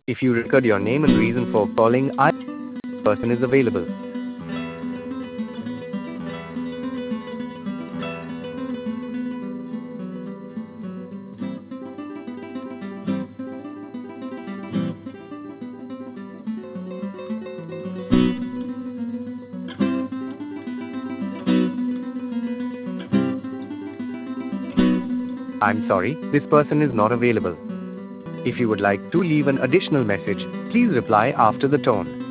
If you record your name and reason for calling, I person is available. I'm sorry, this person is not available. If you would like to leave an additional message, please reply after the tone.